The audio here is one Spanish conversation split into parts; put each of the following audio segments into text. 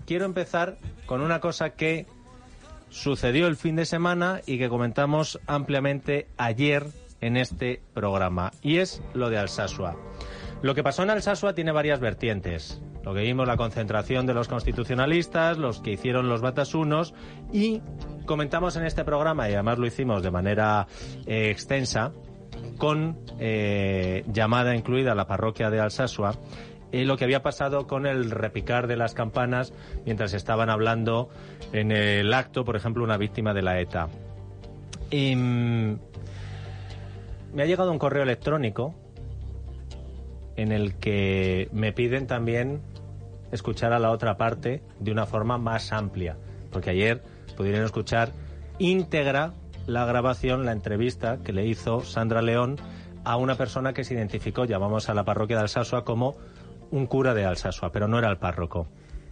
quiero empezar con una cosa que sucedió el fin de semana y que comentamos ampliamente ayer en este programa, y es lo de Alsasua. Lo que pasó en Alsasua tiene varias vertientes. Lo que vimos, la concentración de los constitucionalistas, los que hicieron los batasunos, y comentamos en este programa, y además lo hicimos de manera extensa, con llamada incluida a la parroquia de Alsasua, lo que había pasado con el repicar de las campanas mientras estaban hablando en el acto, por ejemplo, una víctima de la ETA. Me ha llegado un correo electrónico en el que me piden también escuchar a la otra parte de una forma más amplia, porque ayer pudieron escuchar íntegra la grabación, la entrevista que le hizo Sandra León a una persona que se identificó, llamamos a la parroquia de Alsasua, como un cura de Alsasua, pero no era el párroco.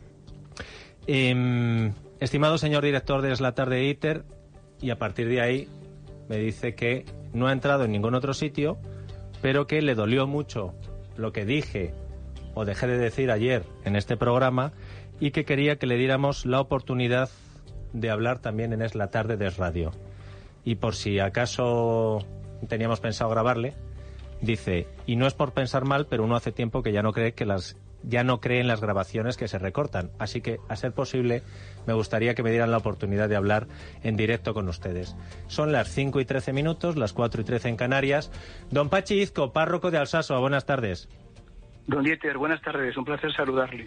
Estimado señor director de Es la Tarde ITER, y a partir de ahí me dice que no ha entrado en ningún otro sitio, pero que le dolió mucho lo que dije o dejé de decir ayer en este programa, y que quería que le diéramos la oportunidad de hablar también en Es la Tarde de Es Radio. Y por si acaso teníamos pensado grabarle, dice, y no es por pensar mal, pero uno hace tiempo que ya no cree en las grabaciones que se recortan. Así que, a ser posible, me gustaría que me dieran la oportunidad de hablar en directo con ustedes. Son las 5:13, las 4:13 en Canarias. Don Pachi Izco, párroco de Alsasua, buenas tardes. Don Dieter, buenas tardes, un placer saludarle.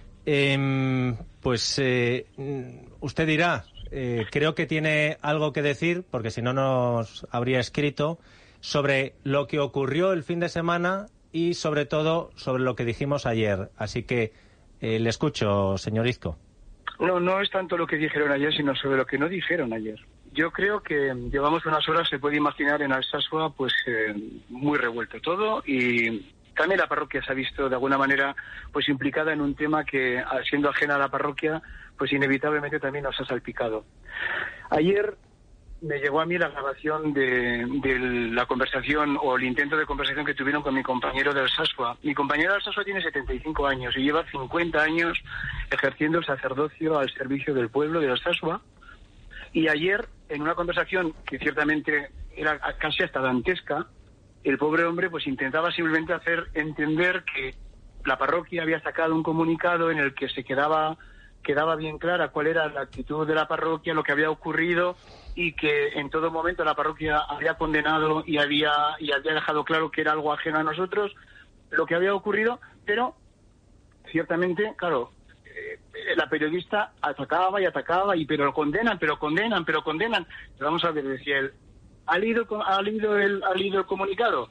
Usted dirá, creo que tiene algo que decir, porque si no nos habría escrito, sobre lo que ocurrió el fin de semana y sobre todo sobre lo que dijimos ayer. Así que le escucho, señor Izco. No es tanto lo que dijeron ayer, sino sobre lo que no dijeron ayer. Yo creo que llevamos unas horas, se puede imaginar, en Alsasua, pues muy revuelto todo, y también la parroquia se ha visto de alguna manera pues implicada en un tema que, siendo ajena a la parroquia, pues inevitablemente también nos ha salpicado. Ayer me llegó a mí la grabación de la conversación o el intento de conversación que tuvieron con mi compañero de Alsasua. Mi compañero de Alsasua tiene 75 años y lleva 50 años ejerciendo el sacerdocio al servicio del pueblo de Alsasua. Y ayer, en una conversación que ciertamente era casi hasta dantesca, el pobre hombre pues intentaba simplemente hacer entender que la parroquia había sacado un comunicado en el que se quedaba bien clara cuál era la actitud de la parroquia, lo que había ocurrido, y que en todo momento la parroquia había condenado y había dejado claro que era algo ajeno a nosotros lo que había ocurrido, pero ciertamente, claro, la periodista atacaba, pero condenan. Pero vamos a ver, decía él, ¿ha leído el comunicado?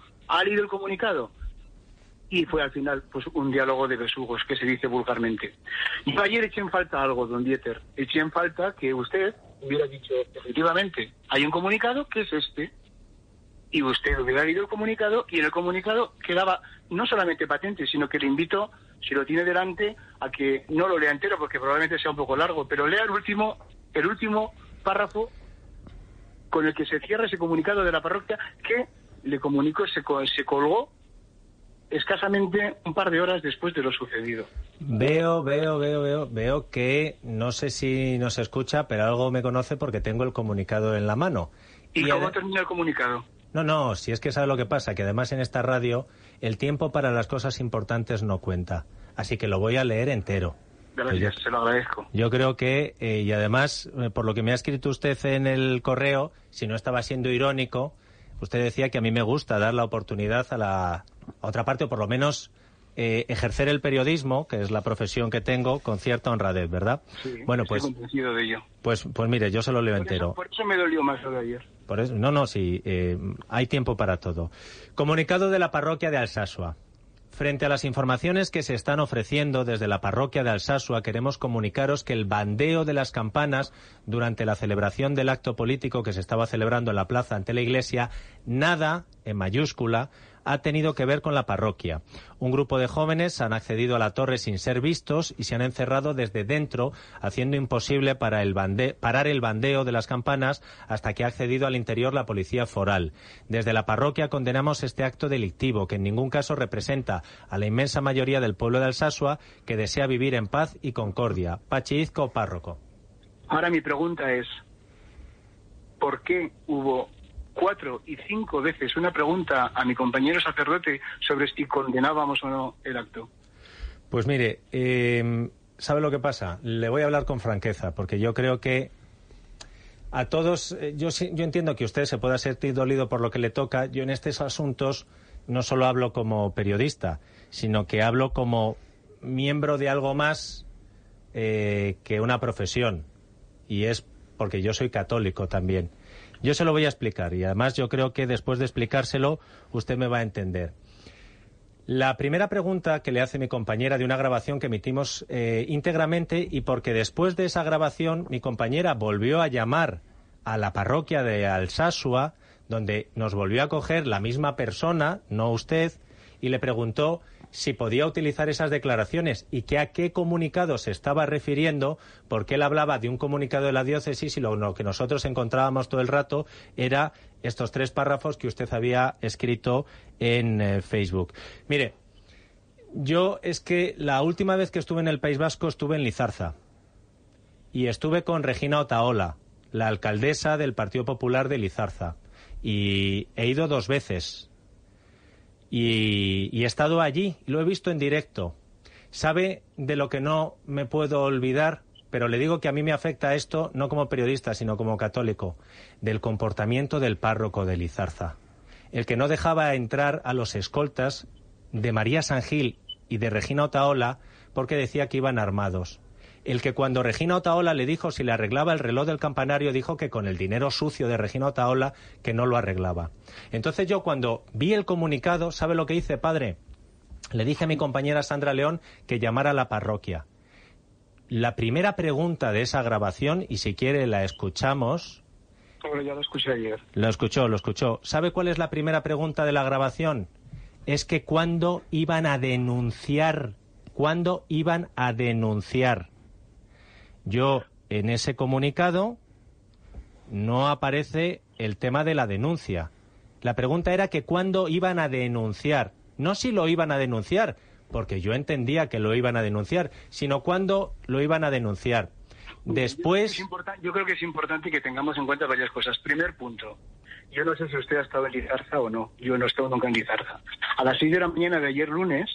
Y fue al final pues un diálogo de besugos, que se dice vulgarmente. Yo ayer eché en falta algo, don Dieter. Eché en falta que usted hubiera dicho, efectivamente, hay un comunicado que es este, y usted hubiera leído el comunicado, y en el comunicado quedaba no solamente patente, sino que le invito, si lo tiene delante, a que no lo lea entero, porque probablemente sea un poco largo, pero lea el último párrafo con el que se cierra ese comunicado de la parroquia, que le comunicó, se colgó escasamente un par de horas después de lo sucedido. Veo que no sé si nos escucha, pero algo me conoce porque tengo el comunicado en la mano. ¿Y cómo termina el comunicado? No, si es que sabe lo que pasa, que además en esta radio el tiempo para las cosas importantes no cuenta. Así que lo voy a leer entero. Gracias, se lo agradezco. Yo creo que, y además, por lo que me ha escrito usted en el correo, si no estaba siendo irónico, usted decía que a mí me gusta dar la oportunidad a la otra parte, o por lo menos ejercer el periodismo, que es la profesión que tengo, con cierta honradez, ¿verdad? Sí, bueno, estoy convencido de ello. Pues mire, yo se lo leo entero. Por eso me dolió más lo de ayer. Por eso, sí, hay tiempo para todo. Comunicado de la parroquia de Alsasua. Frente a las informaciones que se están ofreciendo desde la parroquia de Alsasua, queremos comunicaros que el bandeo de las campanas durante la celebración del acto político que se estaba celebrando en la plaza ante la iglesia, nada, en mayúscula, ha tenido que ver con la parroquia. Un grupo de jóvenes han accedido a la torre sin ser vistos y se han encerrado desde dentro, haciendo imposible parar el bandeo de las campanas hasta que ha accedido al interior la policía foral. Desde la parroquia condenamos este acto delictivo, que en ningún caso representa a la inmensa mayoría del pueblo de Alsasua, que desea vivir en paz y concordia. Pachi Izco, párroco. Ahora mi pregunta es, ¿por qué hubo 4 y 5 veces una pregunta a mi compañero sacerdote sobre si condenábamos o no el acto? Pues mire, ¿sabe lo que pasa? Le voy a hablar con franqueza, porque yo creo que a todos, yo entiendo que usted se pueda sentir dolido por lo que le toca. Yo en estos asuntos no solo hablo como periodista, sino que hablo como miembro de algo más que una profesión, y es porque yo soy católico también. Yo se lo voy a explicar y además yo creo que después de explicárselo usted me va a entender. La primera pregunta que le hace mi compañera de una grabación que emitimos íntegramente, y porque después de esa grabación mi compañera volvió a llamar a la parroquia de Alsasua, donde nos volvió a coger la misma persona, no usted, y le preguntó si podía utilizar esas declaraciones y que a qué comunicado se estaba refiriendo, porque él hablaba de un comunicado de la diócesis y lo que nosotros encontrábamos todo el rato era estos 3 párrafos que usted había escrito en Facebook. Mire, yo es que la última vez que estuve en el País Vasco estuve en Lizarza y estuve con Regina Otaola, la alcaldesa del Partido Popular de Lizarza, y he ido 2 veces. Y he estado allí, lo he visto en directo. ¿Sabe de lo que no me puedo olvidar? Pero le digo que a mí me afecta esto, no como periodista, sino como católico, del comportamiento del párroco de Lizarza. El que no dejaba entrar a los escoltas de María San Gil y de Regina Otaola porque decía que iban armados. El que cuando Regina Otaola le dijo si le arreglaba el reloj del campanario, dijo que con el dinero sucio de Regina Otaola que no lo arreglaba. Entonces yo cuando vi el comunicado, ¿sabe lo que hice, padre? Le dije a mi compañera Sandra León que llamara a la parroquia. La primera pregunta de esa grabación, y si quiere la escuchamos... Bueno, ya lo escuché ayer. Lo escuchó. ¿Sabe cuál es la primera pregunta de la grabación? Es que ¿cuándo iban a denunciar? ¿Cuándo iban a denunciar? Yo, en ese comunicado, no aparece el tema de la denuncia. La pregunta era que cuándo iban a denunciar. No si lo iban a denunciar, porque yo entendía que lo iban a denunciar, sino cuándo lo iban a denunciar. Después... Yo creo que es importante que tengamos en cuenta varias cosas. Primer punto, yo no sé si usted ha estado en Lizarza o no. Yo no he estado nunca en Lizarza. A las 6 de la mañana de ayer lunes...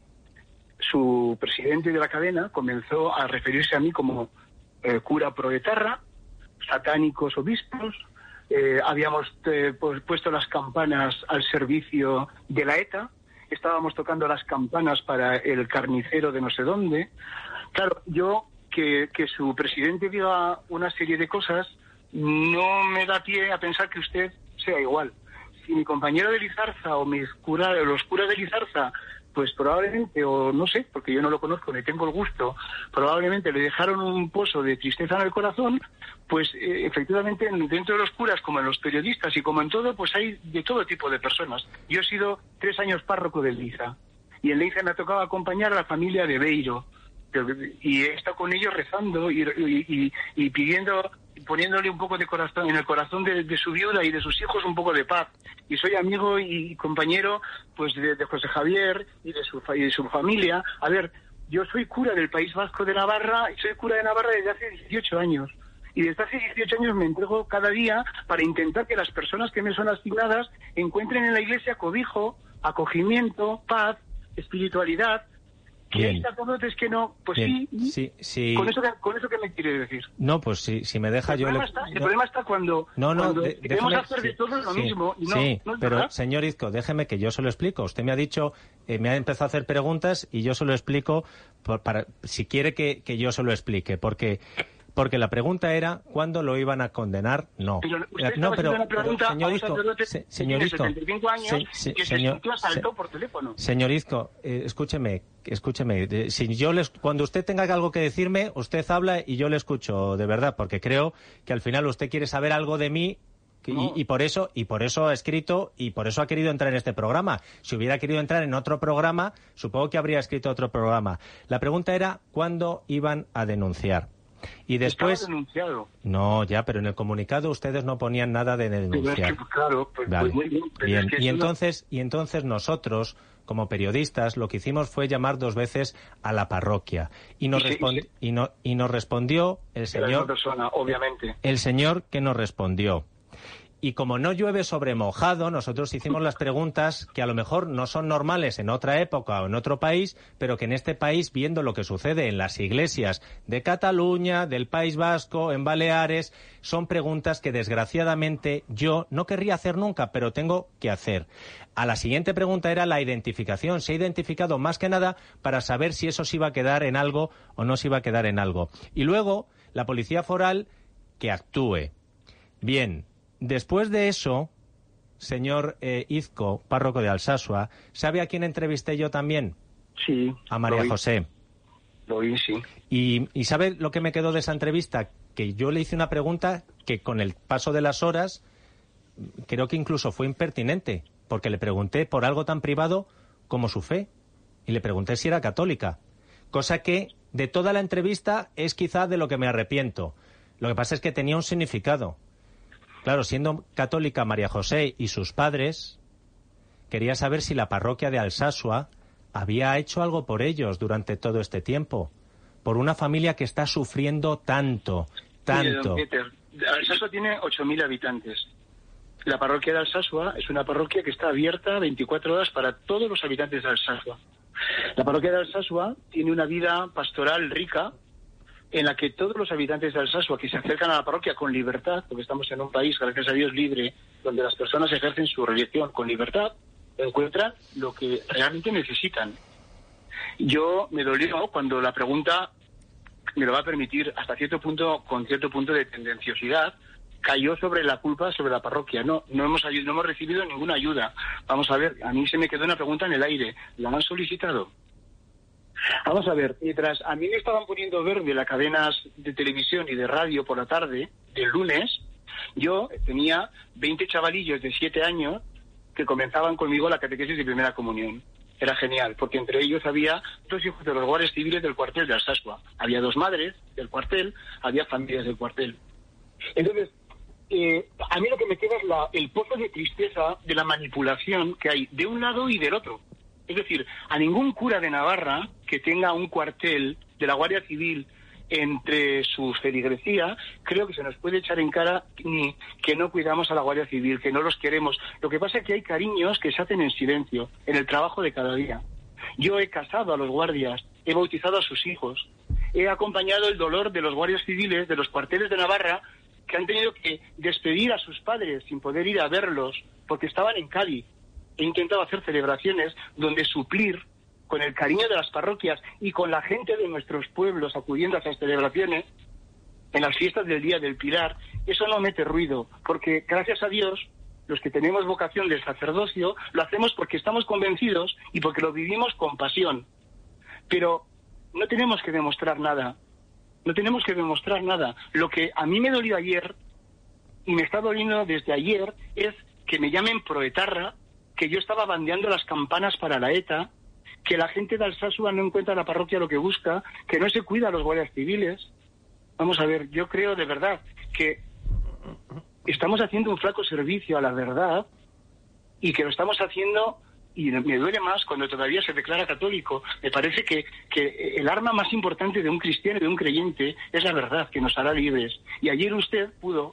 su presidente de la cadena comenzó a referirse a mí como cura proetarra, satánicos obispos, habíamos puesto las campanas al servicio de la ETA, estábamos tocando las campanas para el carnicero de no sé dónde. Claro, yo que su presidente diga una serie de cosas no me da pie a pensar que usted sea igual. Si mi compañero de Lizarza o los curas de Lizarza, pues probablemente, o no sé, porque yo no lo conozco ni tengo el gusto, probablemente le dejaron un pozo de tristeza en el corazón, pues efectivamente dentro de los curas, como en los periodistas y como en todo, pues hay de todo tipo de personas. Yo he sido 3 años párroco de Liza, y en Liza me ha tocado acompañar a la familia de Beiro, y he estado con ellos rezando y pidiendo, poniéndole un poco de corazón en el corazón de su viuda y de sus hijos, un poco de paz. Y soy amigo y compañero pues de José Javier y de su familia. A ver, yo soy cura del País Vasco de Navarra y soy cura de Navarra desde hace 18 años. Y desde hace 18 años me entrego cada día para intentar que las personas que me son asignadas encuentren en la Iglesia cobijo, acogimiento, paz, espiritualidad. ¿Y hay sacerdotes que no? Pues bien. Sí. ¿Con eso qué me quiere decir? No, pues si me deja el yo... problema está cuando queremos hacer de todo lo mismo. Y no es pero verdad. Señor Izco, déjeme que yo se lo explico. Usted me ha dicho, me ha empezado a hacer preguntas y yo se lo explico si quiere que yo se lo explique. Porque la pregunta era ¿cuándo lo iban a condenar? No. Pero señor Izco, señor Izco, 75 años que se asaltó por teléfono. Señor Izco, escúcheme. Cuando usted tenga algo que decirme, usted habla y yo le escucho de verdad, porque creo que al final usted quiere saber algo de mí Y por eso ha escrito y por eso ha querido entrar en este programa. Si hubiera querido entrar en otro programa, supongo que habría escrito otro programa. La pregunta era ¿cuándo iban a denunciar? Y después... Estaba denunciado. No, ya, pero en el comunicado ustedes no ponían nada de denunciar. Claro, pues, vale. Pues muy bien. Bien. Es que Y entonces nosotros, como periodistas, lo que hicimos fue llamar 2 veces a la parroquia y nos respondió el señor. Persona, obviamente. El señor que nos respondió. Y como no llueve sobre mojado, nosotros hicimos las preguntas que a lo mejor no son normales en otra época o en otro país, pero que en este país, viendo lo que sucede en las iglesias de Cataluña, del País Vasco, en Baleares, son preguntas que desgraciadamente yo no querría hacer nunca, pero tengo que hacer. A la siguiente pregunta era la identificación. Se ha identificado más que nada para saber si eso se iba a quedar en algo o no se iba a quedar en algo. Y luego, la Policía Foral que actúe. Bien. Después de eso, señor Izco, párroco de Alsasua, ¿sabe a quién entrevisté yo también? Sí. A María José. Lo oí, sí. ¿Y sabe lo que me quedó de esa entrevista? Que yo le hice una pregunta que con el paso de las horas creo que incluso fue impertinente, porque le pregunté por algo tan privado como su fe. Y le pregunté si era católica. Cosa que de toda la entrevista es quizá de lo que me arrepiento. Lo que pasa es que tenía un significado. Claro, siendo católica María José y sus padres, quería saber si la parroquia de Alsasua había hecho algo por ellos durante todo este tiempo, por una familia que está sufriendo tanto. Mire, don Peter, Alsasua tiene 8.000 habitantes. La parroquia de Alsasua es una parroquia que está abierta 24 horas para todos los habitantes de Alsasua. La parroquia de Alsasua tiene una vida pastoral rica, en la que todos los habitantes de Alsasua que se acercan a la parroquia con libertad, porque estamos en un país, gracias a Dios, libre, donde las personas ejercen su religión con libertad, encuentran lo que realmente necesitan. Yo me dolió cuando la pregunta, me lo va a permitir, hasta cierto punto, con cierto punto de tendenciosidad, cayó sobre la culpa sobre la parroquia. No hemos recibido ninguna ayuda. Vamos a ver, a mí se me quedó una pregunta en el aire. ¿La han solicitado? Vamos a ver, mientras a mí me estaban poniendo verde las cadenas de televisión y de radio por la tarde del lunes, yo tenía 20 chavalillos de 7 años que comenzaban conmigo la catequesis de primera comunión. Era genial, porque entre ellos había 2 hijos de los guardias civiles del cuartel de Alsasua. Había 2 madres del cuartel, había familias del cuartel. Entonces, a mí lo que me queda es el pozo de tristeza de la manipulación que hay de un lado y del otro. Es decir, a ningún cura de Navarra que tenga un cuartel de la Guardia Civil entre su feligresía, creo que se nos puede echar en cara ni que no cuidamos a la Guardia Civil, que no los queremos. Lo que pasa es que hay cariños que se hacen en silencio, en el trabajo de cada día. Yo he casado a los guardias, he bautizado a sus hijos, he acompañado el dolor de los guardias civiles de los cuarteles de Navarra que han tenido que despedir a sus padres sin poder ir a verlos porque estaban en Cádiz. He intentado hacer celebraciones donde suplir con el cariño de las parroquias y con la gente de nuestros pueblos acudiendo a esas celebraciones, en las fiestas del Día del Pilar. Eso no mete ruido, porque gracias a Dios, los que tenemos vocación del sacerdocio, lo hacemos porque estamos convencidos y porque lo vivimos con pasión. Pero no tenemos que demostrar nada. No tenemos que demostrar nada. Lo que a mí me dolió ayer, y me está doliendo desde ayer, es que me llamen proetarra, que yo estaba bandeando las campanas para la ETA, que la gente de Alsasua no encuentra en la parroquia lo que busca, que no se cuida a los guardias civiles. Vamos a ver, yo creo de verdad que estamos haciendo un flaco servicio a la verdad y que lo estamos haciendo, y me duele más cuando todavía se declara católico. Me parece que el arma más importante de un cristiano y de un creyente es la verdad, que nos hará libres. Y ayer usted,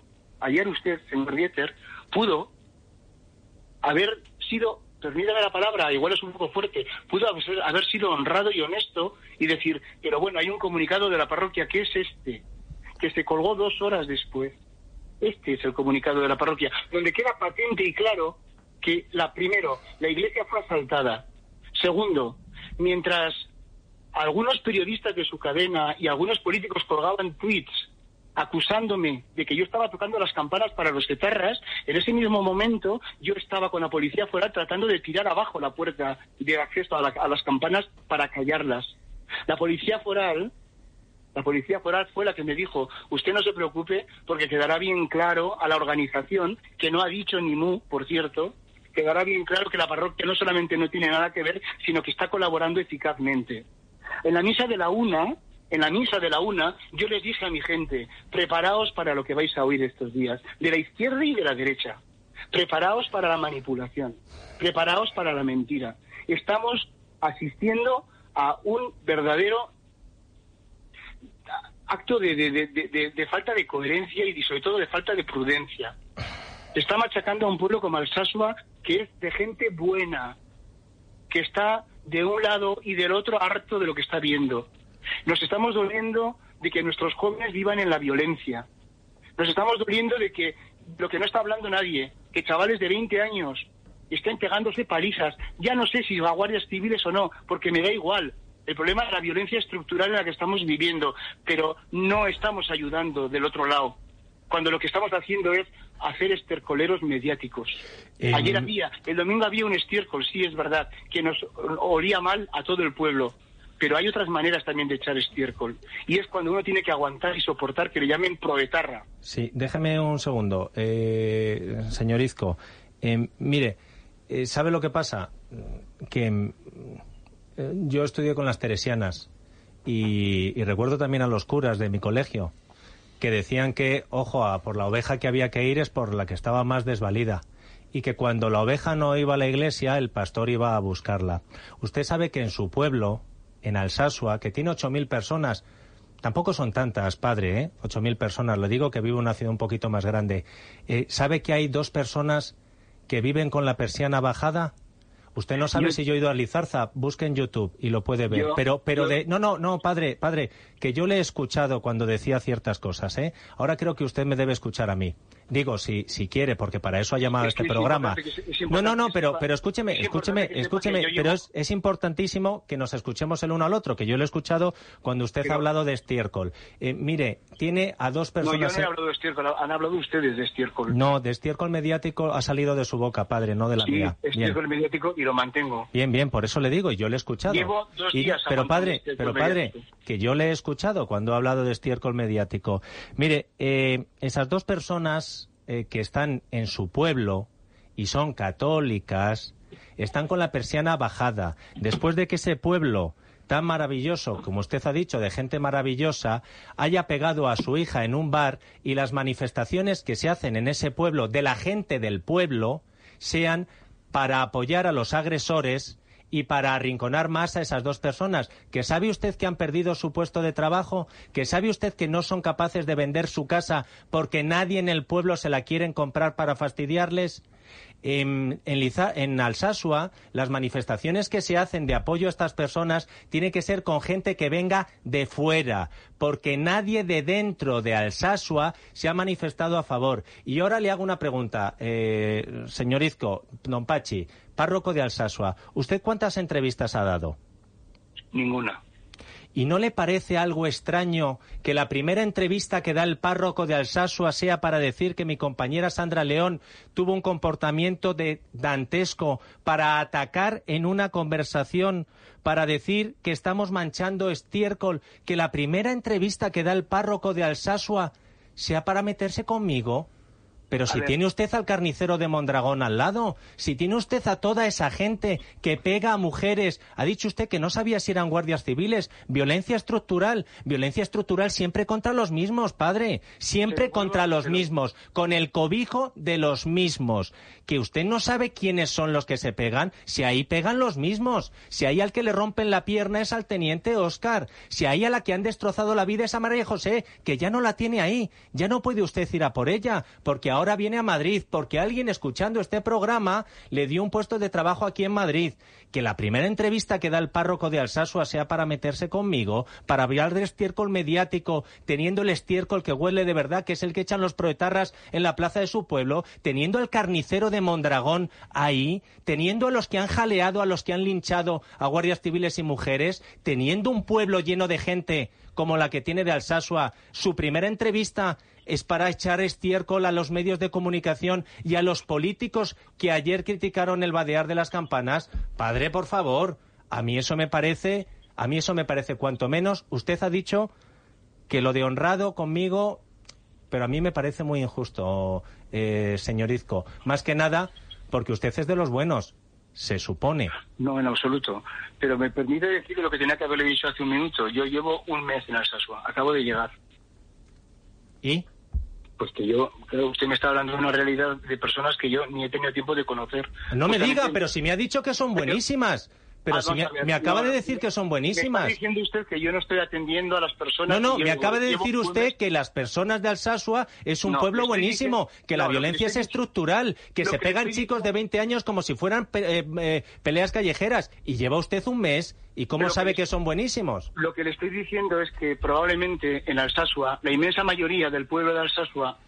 señor Dieter, pudo haber sido, permítame la palabra, igual es un poco fuerte, pudo haber sido honrado y honesto y decir, pero bueno, hay un comunicado de la parroquia que es que se colgó 2 horas después. Este es el comunicado de la parroquia, donde queda patente y claro que, primero, la iglesia fue asaltada. Segundo, mientras algunos periodistas de su cadena y algunos políticos colgaban tweets acusándome de que yo estaba tocando las campanas para los etarras, en ese mismo momento yo estaba con la policía foral tratando de tirar abajo la puerta de acceso a las campanas para callarlas. La policía foral La Policía Foral fue la que me dijo, usted no se preocupe porque quedará bien claro a la organización, que no ha dicho ni mu, por cierto, quedará bien claro que la parroquia no solamente no tiene nada que ver, sino que está colaborando eficazmente. En la misa de la una, yo les dije a mi gente, preparaos para lo que vais a oír estos días, de la izquierda y de la derecha. Preparaos para la manipulación, preparaos para la mentira. Estamos asistiendo a un verdadero acto de falta de coherencia y sobre todo de falta de prudencia. Se está machacando a un pueblo como Alsasua, que es de gente buena, que está de un lado y del otro harto de lo que está viendo. Nos estamos doliendo de que nuestros jóvenes vivan en la violencia. Nos estamos doliendo de que lo que no está hablando nadie, que chavales de 20 años estén pegándose palizas. Ya no sé si a guardias civiles o no, porque me da igual. El problema es la violencia estructural en la que estamos viviendo, pero no estamos ayudando del otro lado, cuando lo que estamos haciendo es hacer estercoleros mediáticos. El domingo había un estiércol, sí es verdad, que nos olía mal a todo el pueblo, pero hay otras maneras también de echar estiércol, y es cuando uno tiene que aguantar y soportar que le llamen proetarra. Sí, déjeme un segundo, señor Izco. Mire, ¿sabe lo que pasa? Que yo estudié con las teresianas y recuerdo también a los curas de mi colegio que decían que, ojo, por la oveja que había que ir es por la que estaba más desvalida, y que cuando la oveja no iba a la iglesia, el pastor iba a buscarla. Usted sabe que en su pueblo, en Alsasua, que tiene 8.000 personas, tampoco son tantas, padre, 8.000 personas, le digo que vive en una ciudad un poquito más grande. ¿Sabe que hay 2 personas que viven con la persiana bajada? Usted no sabe si yo he ido a Lizarza, busque en YouTube y lo puede ver. No, padre, que yo le he escuchado cuando decía ciertas cosas, Ahora creo que usted me debe escuchar a mí. Digo, si quiere, porque para eso ha llamado a este programa. Pero escúcheme, pero es importantísimo que nos escuchemos el uno al otro, que yo lo he escuchado cuando usted ha hablado de estiércol. Mire, tiene a 2 personas... No, yo no he hablado de estiércol, han hablado ustedes de estiércol. No, de estiércol mediático ha salido de su boca, padre, no de la mía. Sí, estiércol mediático y lo mantengo. Bien, por eso le digo, y yo le he escuchado. Llevo 2 días pero padre, que yo le he escuchado cuando ha hablado de estiércol mediático. Mire, esas 2 personas que están en su pueblo y son católicas, están con la persiana bajada. Después de que ese pueblo tan maravilloso, como usted ha dicho, de gente maravillosa, haya pegado a su hija en un bar, y las manifestaciones que se hacen en ese pueblo, de la gente del pueblo, sean para apoyar a los agresores y para arrinconar más a esas 2 personas, que sabe usted que han perdido su puesto de trabajo, que sabe usted que no son capaces de vender su casa porque nadie en el pueblo se la quieren comprar para fastidiarles. En Alsasua, las manifestaciones que se hacen de apoyo a estas personas tiene que ser con gente que venga de fuera, porque nadie de dentro de Alsasua se ha manifestado a favor. Y ahora le hago una pregunta, señor Izco, don Pachi, párroco de Alsasua, ¿usted cuántas entrevistas ha dado? Ninguna. ¿Y no le parece algo extraño que la primera entrevista que da el párroco de Alsasua sea para decir que mi compañera Sandra León tuvo un comportamiento dantesco, para atacar en una conversación, para decir que estamos manchando estiércol, que la primera entrevista que da el párroco de Alsasua sea para meterse conmigo? Pero si tiene usted al carnicero de Mondragón al lado, si tiene usted a toda esa gente que pega a mujeres, ha dicho usted que no sabía si eran guardias civiles, violencia estructural siempre contra los mismos, padre, siempre contra los mismos, con el cobijo de los mismos. Que usted no sabe quiénes son los que se pegan, si ahí pegan los mismos, si ahí al que le rompen la pierna es al teniente Óscar, si ahí a la que han destrozado la vida es a María José, que ya no la tiene ahí, ya no puede usted ir a por ella, porque ahora viene a Madrid, porque alguien escuchando este programa le dio un puesto de trabajo aquí en Madrid. Que la primera entrevista que da el párroco de Alsasua sea para meterse conmigo, para hablar de estiércol mediático, teniendo el estiércol que huele de verdad, que es el que echan los proetarras en la plaza de su pueblo, teniendo al carnicero de Mondragón ahí, teniendo a los que han jaleado, a los que han linchado a guardias civiles y mujeres, teniendo un pueblo lleno de gente como la que tiene de Alsasua. Su primera entrevista es para echar estiércol a los medios de comunicación y a los políticos que ayer criticaron el vadear de las campanas. Padre, por favor, a mí eso me parece cuanto menos. Usted ha dicho que lo de honrado conmigo, pero a mí me parece muy injusto, señor Izco. Más que nada porque usted es de los buenos, se supone. No, en absoluto. Pero me permite decir lo que tenía que haberle dicho hace un minuto. Yo llevo un mes en Alsasua, acabo de llegar. ¿Y? Pues que claro, usted me está hablando de una realidad de personas que yo ni he tenido tiempo de conocer. No me diga, pero si me ha dicho que son buenísimas. Pero si me acaba de decir que son buenísimas. Me está diciendo usted que yo no estoy atendiendo a las personas. No, me acaba de decir usted que las personas de Alsasua es un pueblo buenísimo, que la violencia es estructural, que se pegan chicos de 20 años como si fueran peleas callejeras. Y lleva usted un mes, ¿y cómo sabe que son buenísimos? Lo que le estoy diciendo es que probablemente en Alsasua, la inmensa mayoría del pueblo de Alsasua,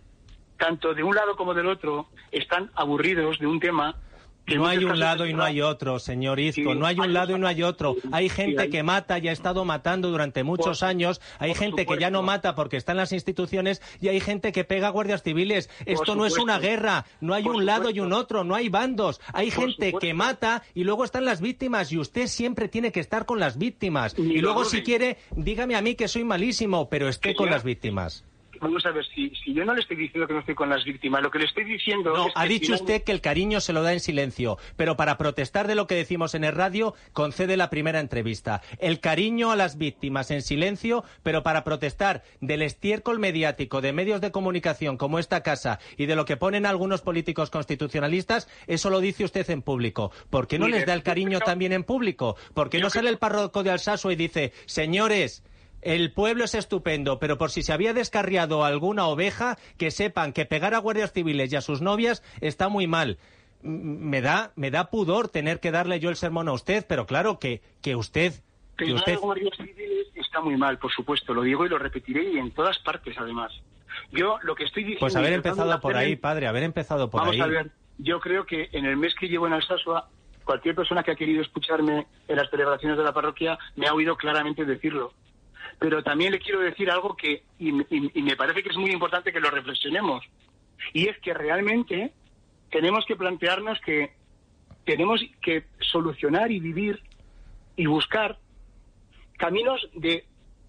tanto de un lado como del otro, están aburridos de un tema. No hay un lado y no hay otro, señor Izco. No hay un lado y no hay otro. Hay gente que mata y ha estado matando durante muchos años. Hay gente que ya no mata porque está en las instituciones y hay gente que pega a guardias civiles. Esto no es una guerra. No hay un lado y un otro. No hay bandos. Hay gente que mata y luego están las víctimas y usted siempre tiene que estar con las víctimas. Y luego, si quiere, dígame a mí que soy malísimo, pero esté con las víctimas. Vamos a ver, si yo no le estoy diciendo que no estoy con las víctimas, lo que le estoy diciendo no, es ha dicho usted que el cariño se lo da en silencio, pero para protestar de lo que decimos en el radio, concede la primera entrevista. El cariño a las víctimas en silencio, pero para protestar del estiércol mediático de medios de comunicación como esta casa y de lo que ponen algunos políticos constitucionalistas, eso lo dice usted en público. ¿Por qué no les da el cariño también en público? ¿Por qué no sale el párroco de Alsasua y dice, señores, el pueblo es estupendo, pero por si se había descarriado alguna oveja, que sepan que pegar a guardias civiles y a sus novias está muy mal? Me da pudor tener que darle yo el sermón a usted, pero claro que usted... Pegar a guardias civiles está muy mal, por supuesto, lo digo y lo repetiré y en todas partes, además. Yo lo que estoy diciendo... Pues haber empezado por ahí, padre, haber empezado por ahí. Vamos a ver, yo creo que en el mes que llevo en Alsasua, cualquier persona que ha querido escucharme en las celebraciones de la parroquia me ha oído claramente decirlo. Pero también le quiero decir algo que, y me parece que es muy importante que lo reflexionemos, y es que realmente tenemos que plantearnos que tenemos que solucionar y vivir y buscar caminos de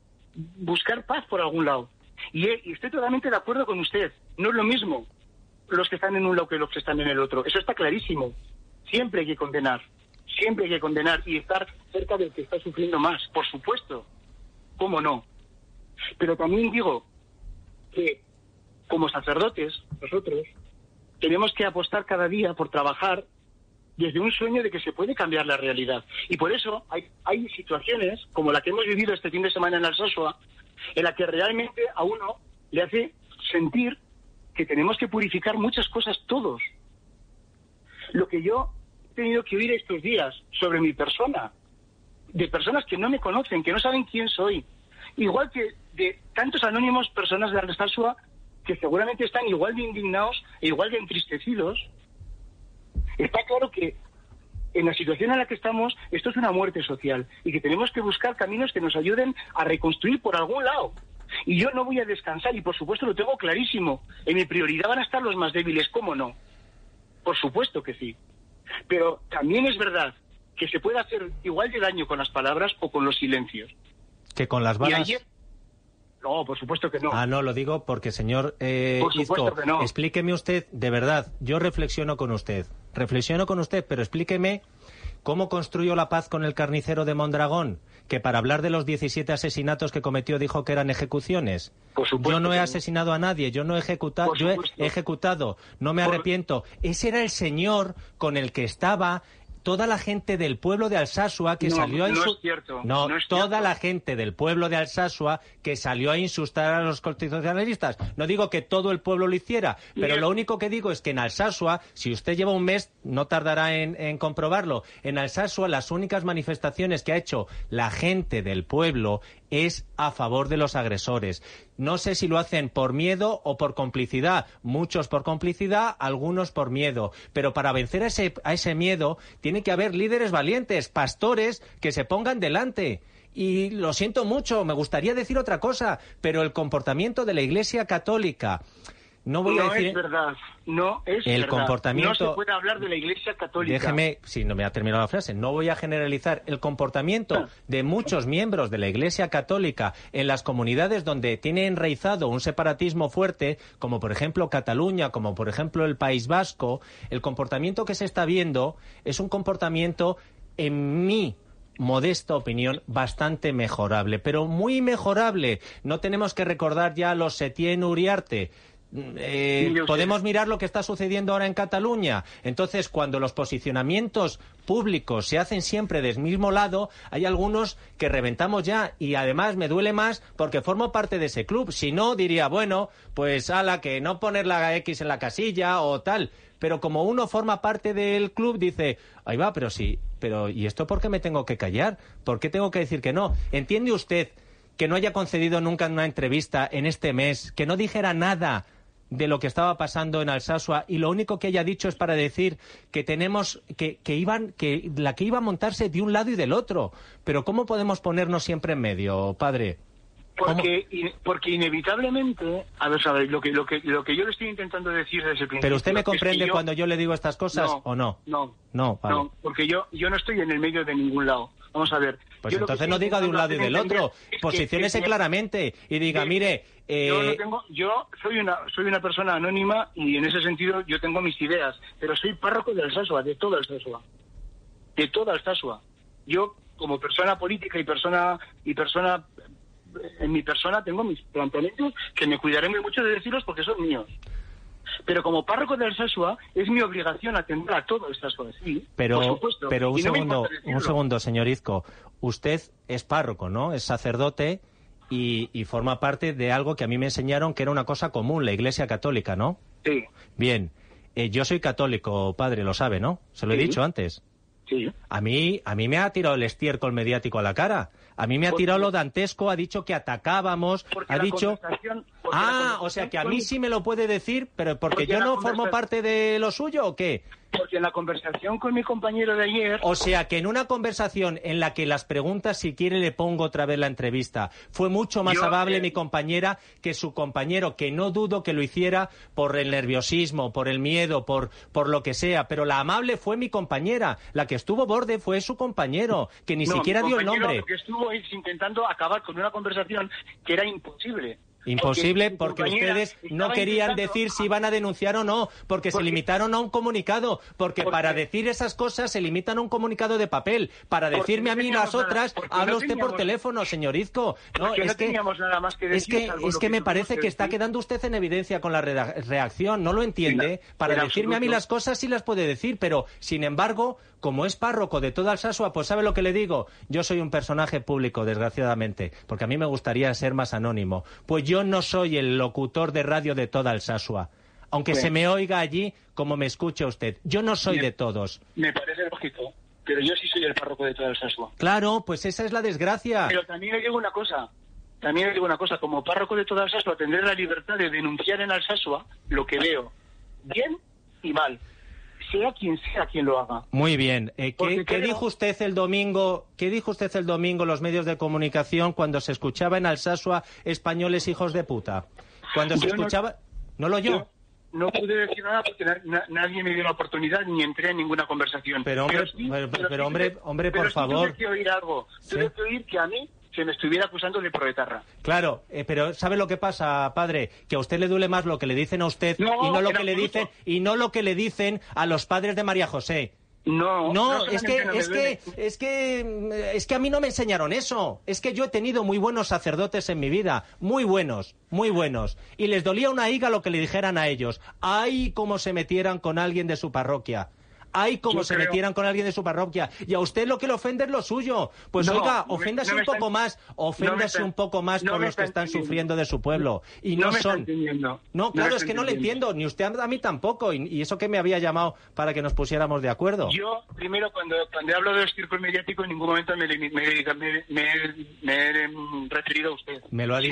buscar paz por algún lado. Y estoy totalmente de acuerdo con usted, no es lo mismo los que están en un lado que los que están en el otro, eso está clarísimo. Siempre hay que condenar y estar cerca del que está sufriendo más, por supuesto. ¿Cómo no? Pero también digo que como sacerdotes, nosotros, tenemos que apostar cada día por trabajar desde un sueño de que se puede cambiar la realidad. Y por eso hay situaciones, como la que hemos vivido este fin de semana en Alsasua, en la que realmente a uno le hace sentir que tenemos que purificar muchas cosas todos. Lo que yo he tenido que oír estos días sobre mi persona, de personas que no me conocen, que no saben quién soy, igual que de tantos anónimos personas de Alsasua que seguramente están igual de indignados e igual de entristecidos. Está claro que en la situación en la que estamos, esto es una muerte social y que tenemos que buscar caminos que nos ayuden a reconstruir por algún lado. Y yo no voy a descansar, y por supuesto lo tengo clarísimo. En mi prioridad van a estar los más débiles, ¿cómo no? Por supuesto que sí. Pero también es verdad que se puede hacer igual de daño con las palabras o con los silencios. ¿Que con las balas? No, por supuesto que no. Ah, no, lo digo porque, señor Izco, que no. Explíqueme usted, de verdad, yo reflexiono con usted, pero explíqueme cómo construyó la paz con el carnicero de Mondragón, que para hablar de los 17 asesinatos que cometió dijo que eran ejecuciones. Por supuesto, yo no he asesinado a nadie, yo no he ejecutado, yo he ejecutado, no me arrepiento. Ese era el señor con el que estaba toda la gente del pueblo de Alsasua que salió a insultar... No, toda la gente del pueblo de Alsasua que salió a insultar a los constitucionalistas. No digo que todo el pueblo lo hiciera, pero lo único que digo es que en Alsasua, si usted lleva un mes, no tardará en comprobarlo, en Alsasua las únicas manifestaciones que ha hecho la gente del pueblo es a favor de los agresores. No sé si lo hacen por miedo o por complicidad. Muchos por complicidad, algunos por miedo. Pero para vencer a ese miedo tiene que haber líderes valientes, pastores que se pongan delante. Y lo siento mucho, me gustaría decir otra cosa, pero el comportamiento de la Iglesia Católica No voy a decir... es verdad, no es el verdad. comportamiento... No se puede hablar de la Iglesia Católica. Déjeme, si no me ha terminado la frase, no voy a generalizar el comportamiento de muchos miembros de la Iglesia Católica en las comunidades donde tiene enraizado un separatismo fuerte, como por ejemplo Cataluña, como por ejemplo el País Vasco. El comportamiento que se está viendo es un comportamiento, en mi modesta opinión, bastante mejorable, pero muy mejorable. No tenemos que recordar ya a los Setién Uriarte. Podemos mirar lo que está sucediendo ahora en Cataluña. Entonces, cuando los posicionamientos públicos se hacen siempre del mismo lado, hay algunos que reventamos ya, y además me duele más porque formo parte de ese club. Si no, diría, bueno, pues ala, que no poner la X en la casilla o tal. Pero como uno forma parte del club, dice, ahí va, pero sí, pero ¿y esto por qué me tengo que callar? ¿Por qué tengo que decir que no? ¿Entiende usted que no haya concedido nunca una entrevista en este mes, que no dijera nada de lo que estaba pasando en Alsasua, y lo único que haya dicho es para decir que tenemos que la que iba a montarse de un lado y del otro? Pero ¿cómo podemos ponernos siempre en medio, padre? Porque inevitablemente, a ver, lo que yo le estoy intentando decir desde el principio... ¿Pero usted me comprende cuando yo le digo estas cosas o no? No, vale. No, porque yo no estoy en el medio de ningún lado. Vamos a ver. Pues entonces no diga de un lado y del otro. Posiciónese claramente y diga, mire... Yo soy una persona anónima y en ese sentido yo tengo mis ideas, pero soy párroco de Alsasua, de toda Alsasua. De toda Alsasua. Yo, como persona política y persona en mi persona tengo mis planteamientos que me cuidaré muy mucho de decirlos porque son míos. Pero como párroco de Alsasua es mi obligación atender a todo Alsasua, sí, pero, por supuesto. Pero un segundo, señor Izco. Usted es párroco, ¿no? Es sacerdote y forma parte de algo que a mí me enseñaron que era una cosa común, la Iglesia Católica, ¿no? Sí. Bien. Yo soy católico, padre, lo sabe, ¿no? Se lo he dicho antes. Sí. A mí me ha tirado el estiércol mediático a la cara. A mí me ha tirado lo dantesco, ha dicho que atacábamos, ha dicho... o sea que a mí sí me lo puede decir, pero porque yo no formo parte de lo suyo, ¿o qué? Porque en la conversación con mi compañero de ayer... O sea que en una conversación en la que las preguntas, si quiere le pongo otra vez la entrevista, fue mucho más amable mi compañera que su compañero, que no dudo que lo hiciera por el nerviosismo, por el miedo, por lo que sea, pero la amable fue mi compañera, la que estuvo borde fue su compañero, que ni siquiera dio el nombre. Porque estuvo intentando acabar con una conversación que era imposible. Imposible porque ustedes no querían decir si iban a denunciar o no, porque se limitaron a un comunicado, porque para decir esas cosas se limitan a un comunicado de papel, para decirme a mí las otras, habla usted por teléfono, señor Izco. No, es que me parece que está quedando usted en evidencia con la reacción, no lo entiende. Para decirme a mí las cosas sí las puede decir, pero sin embargo, como es párroco de toda Alsasua, pues ¿sabe lo que le digo? Yo soy un personaje público, desgraciadamente, porque a mí me gustaría ser más anónimo. Pues yo no soy el locutor de radio de toda Alsasua, aunque se me oiga allí como me escucha usted. Yo no soy de todos. Me parece lógico, pero yo sí soy el párroco de toda Alsasua. Claro, pues esa es la desgracia. Pero también le digo una cosa, como párroco de toda Alsasua tendré la libertad de denunciar en Alsasua lo que veo, bien y mal. Sea quien lo haga. Muy bien. ¿Qué dijo usted el domingo? ¿Qué dijo usted el domingo en los medios de comunicación cuando se escuchaba en Alsasua españoles hijos de puta? Cuando se escuchaba... ¿No lo oyó? No pude decir nada porque nadie me dio la oportunidad ni entré en ninguna conversación. Pero hombre, por favor. Tuve que oír algo. Tuve que oír que a mí se me estuviera acusando de proetarra. Claro, pero ¿sabe lo que pasa, padre? Que a usted le duele más lo que le dicen a usted y no lo que le dicen a los padres de María José. No, es que a mí no me enseñaron eso. Es que yo he tenido muy buenos sacerdotes en mi vida, muy buenos, y les dolía una higa lo que le dijeran a ellos. ¡Ay, cómo se metieran con alguien de su parroquia! ¡Ay, cómo se metieran con alguien de su parroquia! Y a usted lo que le ofende es lo suyo. Pues oiga, oféndase un poco más por los que están sufriendo de su pueblo. Y no son... No, claro, es que no le entiendo, ni usted a mí tampoco. Y eso que me había llamado para que nos pusiéramos de acuerdo. Yo, primero, cuando hablo de estirpe mediático, en ningún momento me he referido a usted. Me lo ha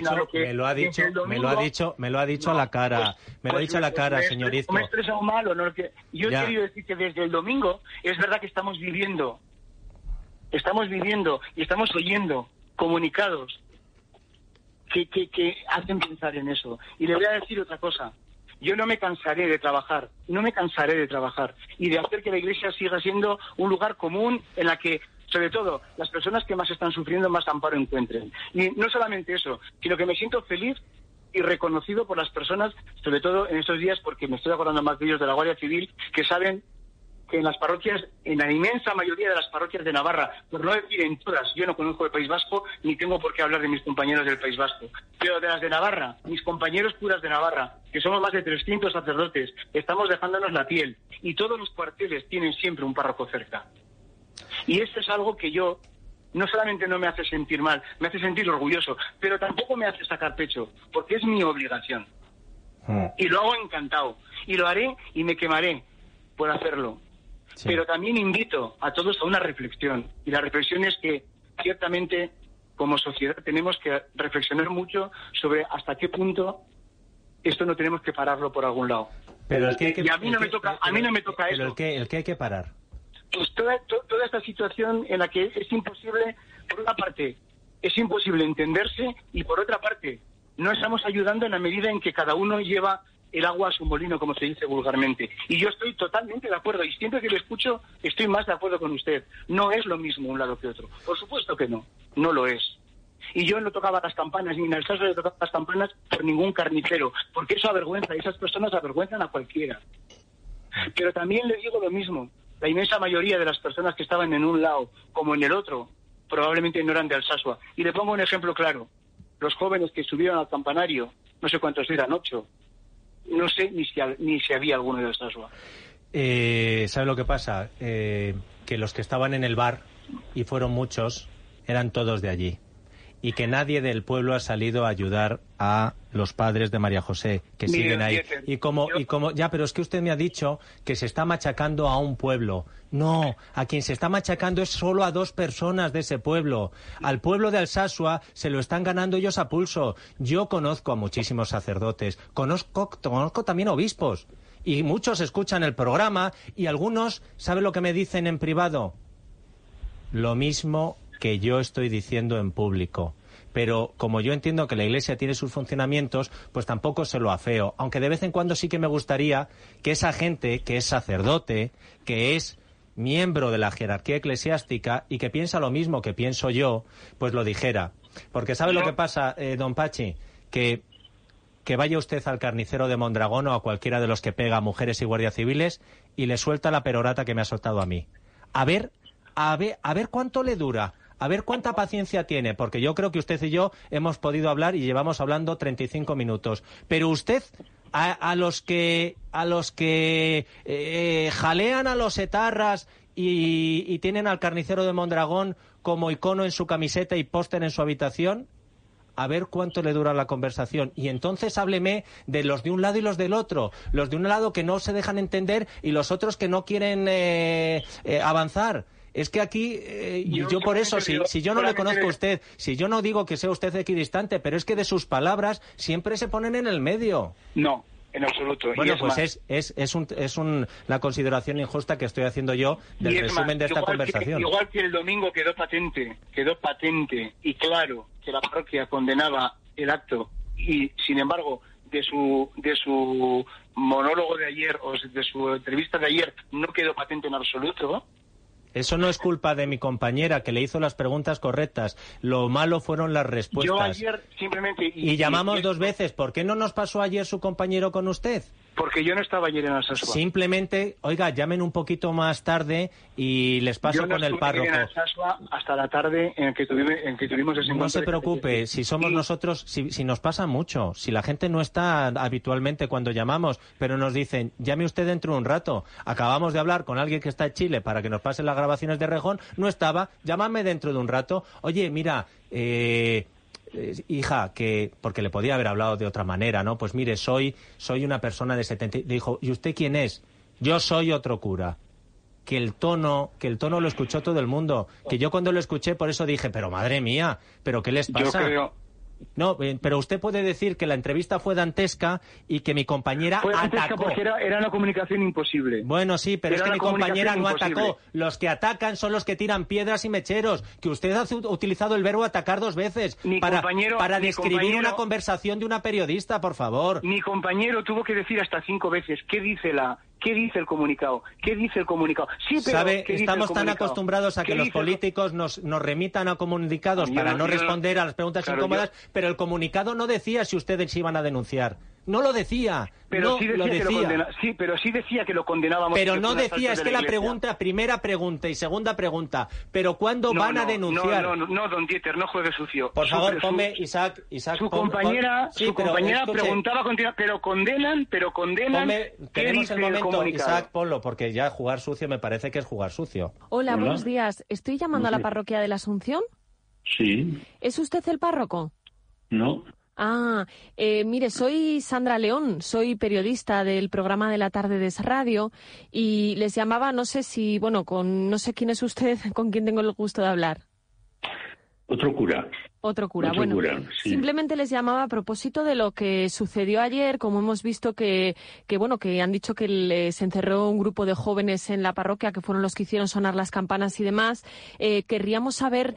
dicho a la cara. Me lo ha dicho a la cara, señor Izco. ¿Me he expresado mal o no? Yo he querido decir que desde el domingo es verdad que estamos viviendo y estamos oyendo comunicados que hacen pensar en eso. Y le voy a decir otra cosa. yo no me cansaré de trabajar, y de hacer que la Iglesia siga siendo un lugar común en la que, sobre todo, las personas que más están sufriendo más amparo encuentren. Y no solamente eso, sino que me siento feliz y reconocido por las personas, sobre todo en estos días, porque me estoy acordando más de ellos, de la Guardia Civil, que saben que en las parroquias, en la inmensa mayoría de las parroquias de Navarra, por no decir en todas, yo no conozco el País Vasco, ni tengo por qué hablar de mis compañeros del País Vasco, pero de las de Navarra, mis compañeros curas de Navarra, que somos más de 300 sacerdotes, estamos dejándonos la piel, y todos los cuarteles tienen siempre un párroco cerca. Y esto es algo que yo, no solamente no me hace sentir mal, me hace sentir orgulloso, pero tampoco me hace sacar pecho, porque es mi obligación. Y lo hago encantado, y lo haré y me quemaré por hacerlo. Sí. Pero también invito a todos a una reflexión, y la reflexión es que ciertamente como sociedad tenemos que reflexionar mucho sobre hasta qué punto esto no tenemos que pararlo por algún lado. Pero y a mí no me toca eso. Pero el que hay que parar. Pues toda esta situación en la que es imposible, por una parte, es imposible entenderse, y por otra parte, no estamos ayudando en la medida en que cada uno lleva el agua a su molino, como se dice vulgarmente. Y yo estoy totalmente de acuerdo, y siempre que lo escucho estoy más de acuerdo con usted. No es lo mismo un lado que otro. Por supuesto que no lo es. Y yo no tocaba las campanas, ni en el Alsasua le tocaba las campanas por ningún carnicero, porque eso avergüenza, y esas personas avergüenzan a cualquiera. Pero también le digo lo mismo, la inmensa mayoría de las personas que estaban en un lado como en el otro, probablemente no eran de Alsasua. Y le pongo un ejemplo claro. Los jóvenes que subieron al campanario, no sé cuántos eran, 8, no sé ni si había alguno de Alsasua. ¿Sabe lo que pasa? Que los que estaban en el bar, y fueron muchos, eran todos de allí. Y que nadie del pueblo ha salido a ayudar a los padres de María José, que siguen ahí. Pero es que usted me ha dicho que se está machacando a un pueblo. No, a quien se está machacando es solo a 2 personas de ese pueblo. Al pueblo de Alsasua se lo están ganando ellos a pulso. Yo conozco a muchísimos sacerdotes, conozco también obispos, y muchos escuchan el programa, y algunos, ¿sabe lo que me dicen en privado? Lo mismo que yo estoy diciendo en público. Pero como yo entiendo que la Iglesia tiene sus funcionamientos, pues tampoco se lo afeo. Aunque de vez en cuando sí que me gustaría que esa gente que es sacerdote, que es miembro de la jerarquía eclesiástica y que piensa lo mismo que pienso yo, pues lo dijera. Porque ¿sabe lo que pasa, don Pachi? Que vaya usted al carnicero de Mondragón o a cualquiera de los que pega a mujeres y guardias civiles y le suelta la perorata que me ha soltado a mí. A ver cuánto le dura. A ver cuánta paciencia tiene, porque yo creo que usted y yo hemos podido hablar y llevamos hablando 35 minutos. Pero usted, a los que jalean a los etarras y tienen al carnicero de Mondragón como icono en su camiseta y póster en su habitación, a ver cuánto le dura la conversación. Y entonces hábleme de los de un lado y los del otro. Los de un lado que no se dejan entender y los otros que no quieren avanzar. Es que aquí, yo por eso, si yo no le conozco a usted, si yo no digo que sea usted equidistante, pero es que de sus palabras siempre se ponen en el medio. No, en absoluto. Bueno, pues es la consideración injusta que estoy haciendo yo del resumen de esta conversación. Igual que el domingo quedó patente y claro que la parroquia condenaba el acto, y sin embargo de su monólogo de ayer o de su entrevista de ayer no quedó patente en absoluto. Eso no es culpa de mi compañera, que le hizo las preguntas correctas. Lo malo fueron las respuestas. Yo ayer simplemente... Y llamamos 2 veces. ¿Por qué no nos pasó ayer su compañero con usted? Porque yo no estaba ayer en Alsasua. Simplemente, oiga, llamen un poquito más tarde y les paso con el párroco. Yo no estuve en Alsasua hasta la tarde en que tuvimos ese encuentro. No se preocupe, si somos nosotros, si nos pasa mucho, si la gente no está habitualmente cuando llamamos, pero nos dicen, llame usted dentro de un rato. Acabamos de hablar con alguien que está en Chile para que nos pase las grabaciones de Rejón, no estaba, llámame dentro de un rato. Oye, mira, hija, porque le podía haber hablado de otra manera, ¿no? Pues mire, soy una persona de 70... Dijo, ¿y usted quién es? Yo soy otro cura. Que el tono lo escuchó todo el mundo. Que yo cuando lo escuché, por eso dije, pero madre mía, ¿pero qué les pasa? No, pero usted puede decir que la entrevista fue dantesca y que mi compañera atacó. Porque era una comunicación imposible. Bueno, sí, pero es que mi compañera no atacó. Los que atacan son los que tiran piedras y mecheros. Que usted ha utilizado el verbo atacar 2 veces para describir una conversación de una periodista, por favor. Mi compañero tuvo que decir hasta 5 veces ¿qué dice el comunicado? ¿Qué dice el comunicado? Sí, pero ¿sabe? Estamos tan acostumbrados a que los políticos nos remitan a comunicados para no responder a las preguntas incómodas, pero el comunicado no decía si ustedes iban a denunciar. No lo decía. Pero no sí lo decía. Pero sí decía que lo condenábamos. Pero no decía, es que la pregunta, primera pregunta y segunda pregunta, pero ¿cuándo van a denunciar? No, don Dieter, no juegue sucio. Por favor, ponme, Isaac. Su compañera preguntaba, pero condenan. Tenemos el momento, Isaac, ponlo, porque ya jugar sucio me parece que es jugar sucio. Hola, buenos días. Estoy llamando a la parroquia de la Asunción. Sí. ¿Es usted el párroco? No. Mire, soy Sandra León, soy periodista del programa de la tarde de Es Radio y les llamaba, no sé quién es usted, con quién tengo el gusto de hablar. Otro cura. Bueno, sí. Simplemente les llamaba a propósito de lo que sucedió ayer, como hemos visto que han dicho que se encerró un grupo de jóvenes en la parroquia, que fueron los que hicieron sonar las campanas y demás. Querríamos saber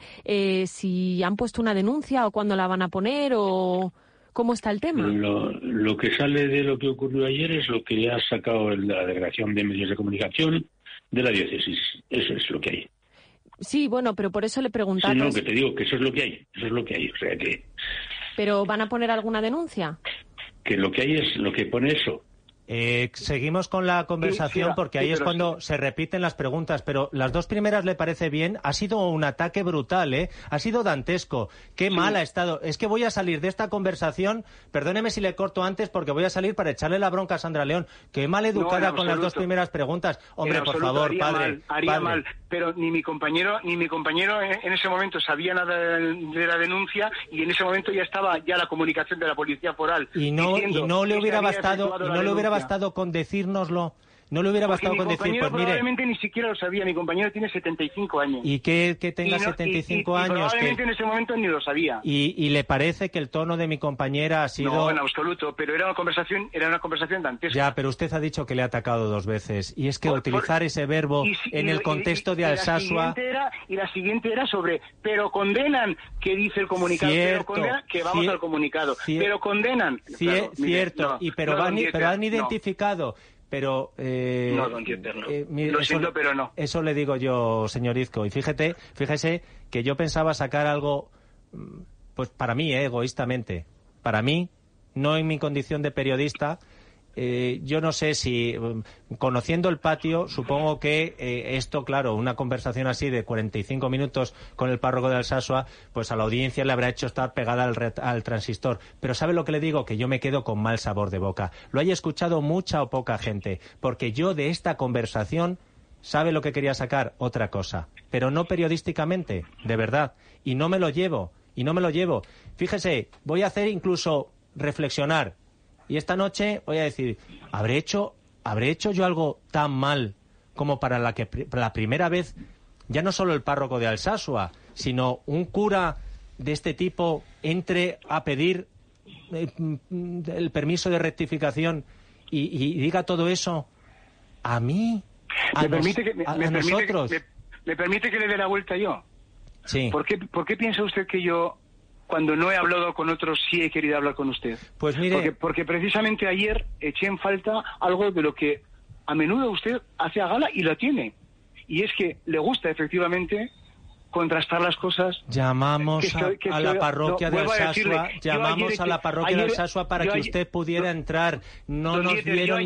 si han puesto una denuncia o cuándo la van a poner o cómo está el tema. Lo que sale de lo que ocurrió ayer es lo que ha sacado la Delegación de Medios de Comunicación de la diócesis. Eso es lo que hay. Sí, bueno, pero por eso le preguntaba. Sí, no, que te digo que eso es lo que hay, o sea que... ¿Pero van a poner alguna denuncia? Que lo que hay es lo que pone eso. Seguimos con la conversación porque ahí es cuando se repiten las preguntas, pero las 2 primeras le parece bien. Ha sido un ataque brutal, ha sido dantesco. Qué mal ha estado. Es que voy a salir de esta conversación, perdóneme si le corto antes porque voy a salir para echarle la bronca a Sandra León. Qué mal educada con las 2 primeras preguntas. Hombre, por favor, padre. Haría mal, pero ni mi compañero en ese momento sabía nada de la denuncia y en ese momento ya estaba la comunicación de la Policía Foral. Y no le hubiera bastado con decírnoslo. No le hubiera bastado con decir, pues mire... probablemente ni siquiera lo sabía. Mi compañero tiene 75 años. ¿Y que tenga 75 años? Probablemente en ese momento ni lo sabía. ¿Y le parece que el tono de mi compañera ha sido...? No, en absoluto, pero era una conversación dantesca. Ya, pero usted ha dicho que le ha atacado 2 veces. Y es que utilizar ese verbo en el contexto de Alsasua... Y la siguiente era sobre, pero condenan, que dice el comunicado. Cierto, pero condenan, que vamos al comunicado. Pero condenan. Cierto, pero han identificado... Pero no, don Dieter, no. Lo siento, pero no. Eso le digo yo, señor Izco. Y fíjese que yo pensaba sacar algo, pues para mí, egoístamente. Para mí, no en mi condición de periodista. Yo no sé si, conociendo el patio, supongo que esto, claro, una conversación así de 45 minutos con el párroco de Alsasua, pues a la audiencia le habrá hecho estar pegada al transistor. Pero ¿sabe lo que le digo? Que yo me quedo con mal sabor de boca. Lo haya escuchado mucha o poca gente, porque yo de esta conversación, ¿sabe lo que quería sacar? Otra cosa. Pero no periodísticamente, de verdad. Y no me lo llevo. Fíjese, voy a hacer incluso reflexionar. Y esta noche voy a decir, ¿habré hecho yo algo tan mal como para la primera vez, ya no solo el párroco de Alsasua, sino un cura de este tipo entre a pedir el permiso de rectificación y diga todo eso a mí, a nosotros? ¿Me permite que le dé la vuelta yo? Sí. ¿Por qué piensa usted que yo, cuando no he hablado con otros, sí he querido hablar con usted? Pues mire... Porque precisamente ayer eché en falta algo de lo que a menudo usted hace a gala y lo tiene. Y es que le gusta efectivamente contrastar las cosas. Llamamos a la parroquia de Alsasua, a la parroquia de Alsasua para que usted pudiera entrar. No nos dieron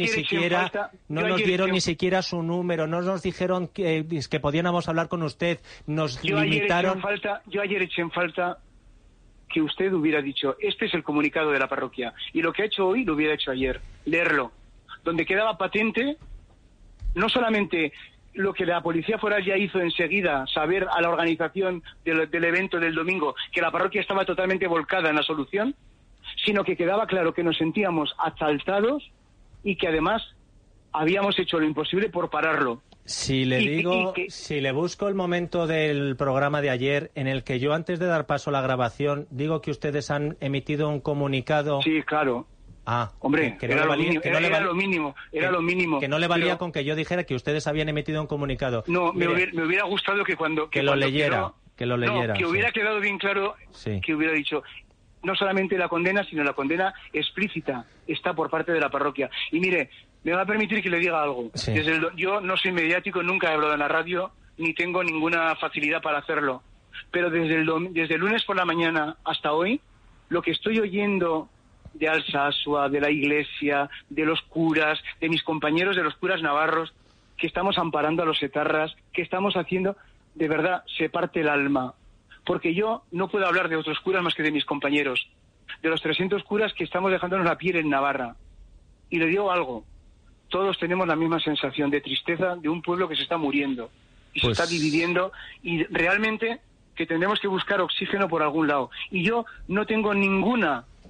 ni siquiera su número, no nos dijeron que podíamos hablar con usted, nos limitaron. Yo ayer eché en falta que usted hubiera dicho, este es el comunicado de la parroquia, y lo que ha hecho hoy lo hubiera hecho ayer, leerlo, donde quedaba patente no solamente lo que la Policía Foral ya hizo enseguida, saber a la organización del evento del domingo que la parroquia estaba totalmente volcada en la solución, sino que quedaba claro que nos sentíamos asaltados y que además habíamos hecho lo imposible por pararlo. Si le busco el momento del programa de ayer en el que yo, antes de dar paso a la grabación, digo que ustedes han emitido un comunicado... Sí, claro. Hombre, era lo mínimo. Que no le valía con que yo dijera que ustedes habían emitido un comunicado. No, me hubiera gustado que cuando... Que lo leyera. No, que hubiera quedado bien claro, que hubiera dicho... No solamente la condena, sino la condena explícita está por parte de la parroquia. Y mire, me va a permitir que le diga algo. Sí. Yo no soy mediático, nunca he hablado en la radio, ni tengo ninguna facilidad para hacerlo. Pero desde el lunes por la mañana hasta hoy, lo que estoy oyendo de Alsasua, de la Iglesia, de los curas, de mis compañeros de los curas navarros, que estamos amparando a los etarras, que estamos haciendo, de verdad, se parte el alma. Porque yo no puedo hablar de otros curas más que de mis compañeros, de los 300 curas que estamos dejándonos la piel en Navarra. Y le digo algo, todos tenemos la misma sensación de tristeza de un pueblo que se está muriendo y se está dividiendo, y realmente que tendremos que buscar oxígeno por algún lado. Y yo no tengo ningún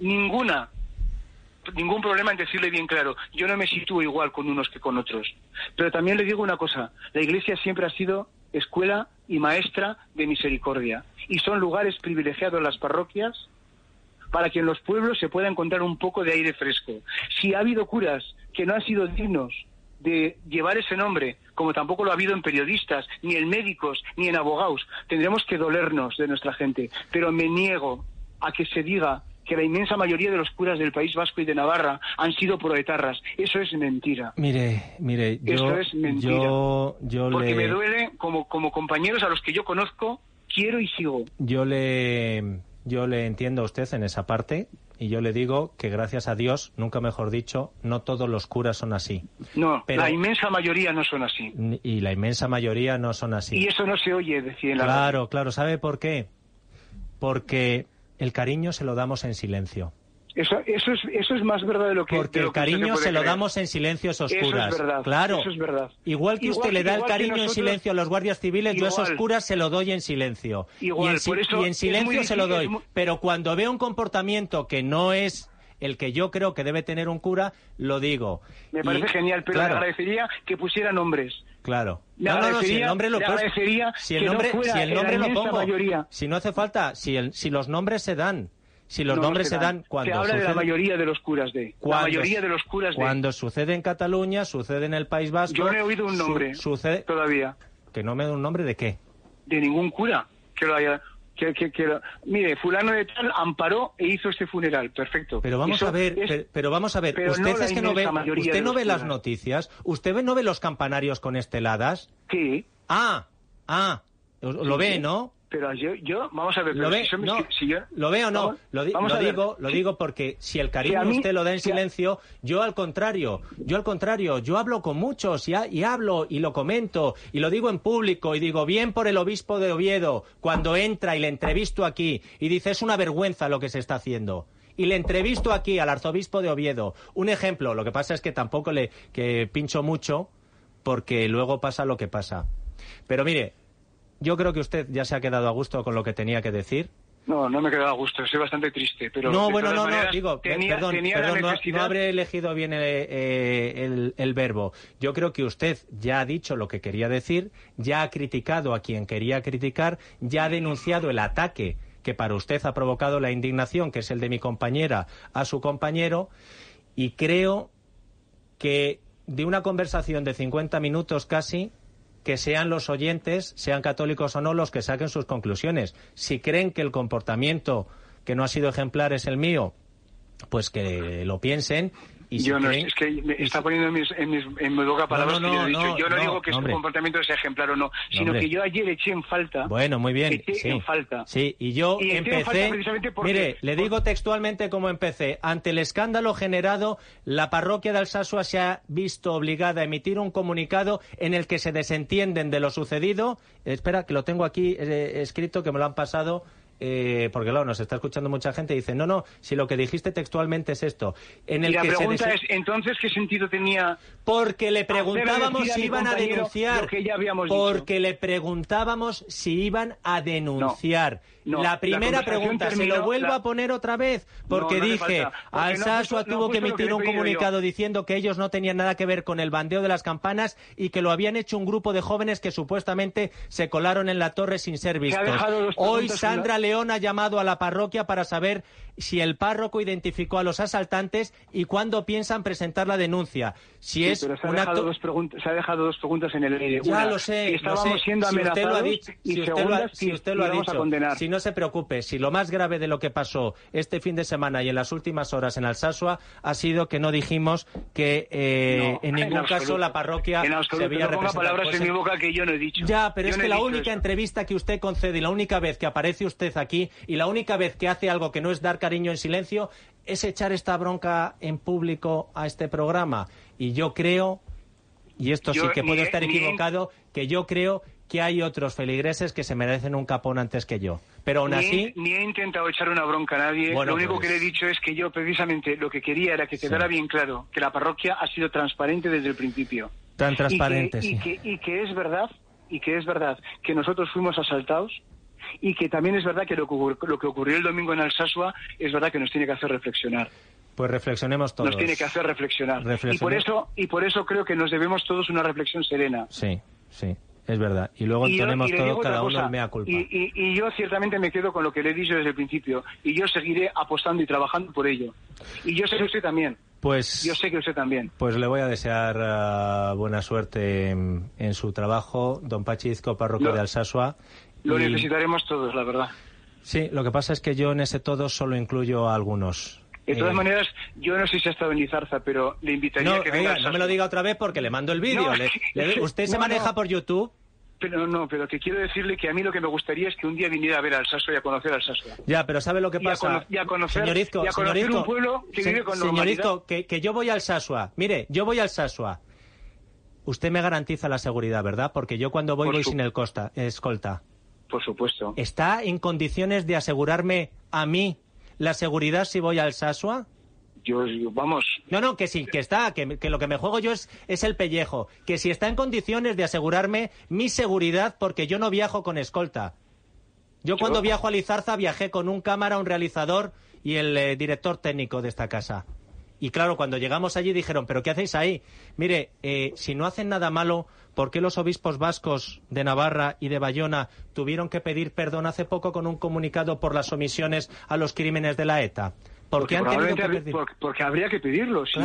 problema en decirle bien claro, yo no me sitúo igual con unos que con otros. Pero también le digo una cosa, la Iglesia siempre ha sido escuela y maestra de misericordia, y son lugares privilegiados las parroquias para que en los pueblos se pueda encontrar un poco de aire fresco. Si ha habido curas que no han sido dignos de llevar ese nombre, como tampoco lo ha habido en periodistas, ni en médicos, ni en abogados, tendremos que dolernos de nuestra gente, pero me niego a que se diga que la inmensa mayoría de los curas del País Vasco y de Navarra han sido proetarras. Eso es mentira. Mire, eso es mentira. Porque me duele como compañeros a los que yo conozco, quiero y sigo. Yo le entiendo a usted en esa parte, y yo le digo que gracias a Dios, nunca mejor dicho, no todos los curas son así. No, pero la inmensa mayoría no son así. Y la inmensa mayoría no son así. Y eso no se oye decir en la radio. Claro, ¿sabe por qué? Porque el cariño se lo damos en silencio. Eso es más verdad de lo que... Porque el cariño se lo damos en silencio a esos curas. Eso es verdad. Claro. Eso es verdad. Igual que usted le da el cariño en silencio a los guardias civiles, yo a esos curas se lo doy en silencio. Igual, y en silencio se lo doy. Pero cuando veo un comportamiento que no es el que yo creo que debe tener un cura, lo digo. Me parece genial, pero le agradecería que pusiera nombres. Claro. No, si el nombre lo pongo. Si el nombre lo pongo. Mayoría. Si no hace falta, si los nombres se dan. Si los nombres se dan cuando se habla de la mayoría de los curas la mayoría de los curas cuando sucede en Cataluña, sucede en el País Vasco. Yo no he oído un nombre sucede todavía. ¿Que no me da un nombre de qué? De ningún cura que lo haya... Mire, fulano de tal amparó e hizo este funeral, perfecto. Pero vamos a ver, usted es que no ve las noticias, usted no ve los campanarios con esteladas. Sí. Lo ve, ¿no? Pero yo vamos a ver, ¿lo ve? ¿Lo ve o no? Lo digo porque si el cariño usted lo da en silencio, yo al contrario, yo hablo con muchos y hablo y lo comento y lo digo en público y digo bien por el obispo de Oviedo cuando entra y le entrevisto aquí y dice es una vergüenza lo que se está haciendo. Y le entrevisto aquí al arzobispo de Oviedo. Un ejemplo, lo que pasa es que tampoco que pincho mucho porque luego pasa lo que pasa. Pero mire, yo creo que usted ya se ha quedado a gusto con lo que tenía que decir. No me he quedado a gusto, estoy bastante triste. Pero no, no habré elegido bien el verbo. Yo creo que usted ya ha dicho lo que quería decir, ya ha criticado a quien quería criticar, ya ha denunciado el ataque que para usted ha provocado la indignación, que es el de mi compañera, a su compañero, y creo que de una conversación de 50 minutos casi, que sean los oyentes, sean católicos o no, los que saquen sus conclusiones. Si creen que el comportamiento que no ha sido ejemplar es el mío, pues que lo piensen. Y si es que me está poniendo en mi boca palabras que yo he dicho. Yo no digo que su comportamiento sea ejemplar o no, sino que yo ayer eché en falta. Bueno, muy bien. En falta. Sí, y yo empecé. Mire, le digo textualmente cómo empecé. Ante el escándalo generado, la parroquia de Alsasua se ha visto obligada a emitir un comunicado en el que se desentienden de lo sucedido. Espera, que lo tengo aquí escrito, que me lo han pasado porque claro, nos está escuchando mucha gente y dice, no, si lo que dijiste textualmente es esto. En el y la que pregunta es, entonces, ¿qué sentido tenía? Porque le preguntábamos si iban a denunciar. Lo que ya habíamos porque dicho. le preguntábamos si iban a denunciar. No, la primera pregunta, se lo vuelvo a poner otra vez, porque dije, Alsasua tuvo que emitir un comunicado diciendo que ellos no tenían nada que ver con el bandeo de las campanas y que lo habían hecho un grupo de jóvenes que supuestamente se colaron en la torre sin ser vistos. Hoy Sandra León ha llamado a la parroquia para saber si el párroco identificó a los asaltantes y cuándo piensan presentar la denuncia. Si es pero se ha dejado dos preguntas en el aire. Ya Una, lo sé, estábamos siendo si usted lo ha amenazados, dicho, y si usted lo ha dicho, condenar. si no se preocupe, si lo más grave de lo que pasó este fin de semana y en las últimas horas en Alsasua ha sido que no dijimos que en ningún caso la parroquia se había representado. No ponga palabras en mi boca que yo no he dicho. Ya, pero yo es no que he la dicho única eso. entrevista que usted concede y la única vez que aparece usted aquí y la única vez que hace algo que no es dar cariño en silencio es echar esta bronca en público a este programa. Y yo creo, y esto sí que puedo estar equivocado, que yo creo que hay otros feligreses que se merecen un capón antes que yo. Pero aún así... Ni he intentado echar una bronca a nadie. Bueno, lo único pues... que le he dicho es que yo precisamente lo que quería era que quedara bien claro que la parroquia ha sido transparente desde el principio. Tan transparente, y que es verdad que nosotros fuimos asaltados y que también es verdad que lo que ocurrió el domingo en Alsasua es verdad que nos tiene que hacer reflexionar. Pues reflexionemos todos. Nos tiene que hacer reflexionar. Y por eso creo que nos debemos todos una reflexión serena. Sí, es verdad. Y luego entonemos todo cada uno el mea culpa. Y yo ciertamente me quedo con lo que le he dicho desde el principio. Y yo seguiré apostando y trabajando por ello. Y yo sé que usted también. Yo sé que usted también. Pues le voy a desear buena suerte en su trabajo, don Pachi Izco, párroco de Alsasua. Lo necesitaremos todos, la verdad. Sí, lo que pasa es que yo en ese todos solo incluyo a algunos. De todas maneras, yo no sé si ha estado en Izarza, pero le invitaría a que venga. No me lo diga otra vez porque le mando el vídeo. ¿Usted se maneja por YouTube? Pero que quiero decirle que a mí lo que me gustaría es que un día viniera a ver Alsasua y a conocer Alsasua. Ya, pero ¿sabe lo que pasa? Y a conocer señor un pueblo que vive con normalidad. Señor Izco, que yo voy a Alsasua. Mire, yo voy a Alsasua. Usted me garantiza la seguridad, ¿verdad? Porque yo cuando voy sin el escolta. Por supuesto. ¿Está en condiciones de asegurarme a mí la seguridad si voy a Alsasua? Yo, vamos... No, que sí, que está, que lo que me juego yo es el pellejo. Que si está en condiciones de asegurarme mi seguridad, porque yo no viajo con escolta. Yo cuando viajo a Lizarza viajé con un cámara, un realizador y el director técnico de esta casa. Y claro, cuando llegamos allí dijeron, ¿pero qué hacéis ahí? Mire, si no hacen nada malo, ¿por qué los obispos vascos de Navarra y de Bayona tuvieron que pedir perdón hace poco con un comunicado por las omisiones a los crímenes de la ETA? Porque habría que pedirlo. Si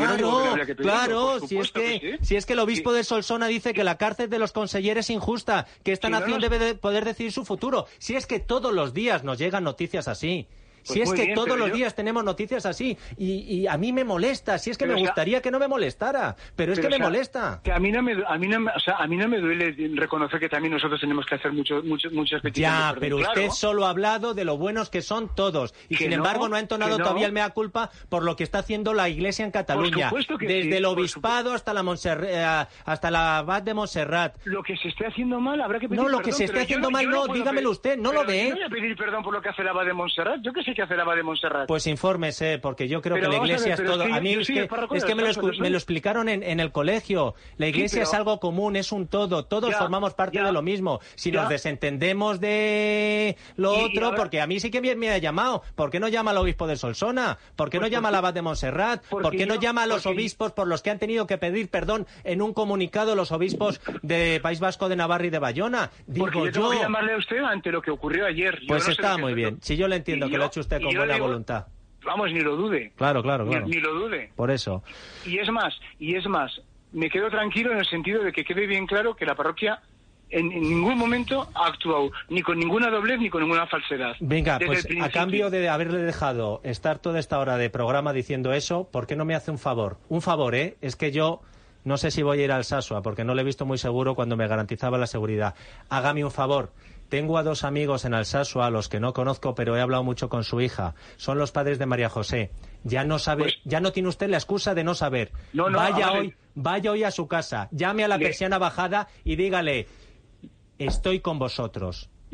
si es que el obispo de Solsona dice que la cárcel de los consejeros es injusta, que esta nación debe de poder decidir su futuro. Si es que todos los días nos llegan noticias así. Si es que todos los días tenemos noticias así y a mí me molesta, si es que me gustaría que no me molestara, pero es que me molesta. Que a mí no me duele reconocer que también nosotros tenemos que hacer muchas peticiones. Ya, pero usted solo ha hablado de lo buenos que son todos y sin embargo no ha entonado todavía el mea culpa por lo que está haciendo la Iglesia en Cataluña, desde el obispado hasta la abad de Montserrat. Lo que se esté haciendo mal habrá que pedir perdón. No, lo que se esté haciendo mal no, dígamelo usted, no lo ve. Yo no voy a pedir perdón por lo que hace la abad de Montserrat. Yo qué sé que hace la abad de Montserrat. Pues infórmese, porque yo creo que la Iglesia es todo. A mí es que me lo explicaron en el colegio. La Iglesia es algo común, es un todo. Todos formamos parte de lo mismo. Si nos desentendemos de lo otro, porque a mí sí que me ha llamado. ¿Por qué no llama al obispo de Solsona? ¿Por qué no llama al abad de Montserrat? ¿Por qué no llama a los obispos por los que han tenido que pedir perdón en un comunicado los obispos de País Vasco, de Navarra y de Bayona? Digo yo. Tengo que llamarle a usted ante lo que ocurrió ayer. Pues está muy bien. Si yo le entiendo que lo ha hecho usted con buena voluntad. Vamos, ni lo dude. Claro. Ni lo dude. Por eso. Y es más, me quedo tranquilo en el sentido de que quede bien claro que la parroquia en ningún momento ha actuado ni con ninguna doblez ni con ninguna falsedad. Venga, pues a cambio de haberle dejado estar toda esta hora de programa diciendo eso, ¿por qué no me hace un favor? Un favor, es que yo no sé si voy a ir al Alsasua, porque no le he visto muy seguro cuando me garantizaba la seguridad. Hágame un favor. Tengo a 2 amigos en Alsasua, a los que no conozco, pero he hablado mucho con su hija. Son los padres de María José. Ya no sabe, ya no tiene usted la excusa de no saber. Vaya hoy a su casa, llame a la persiana bajada y dígale, estoy con vosotros.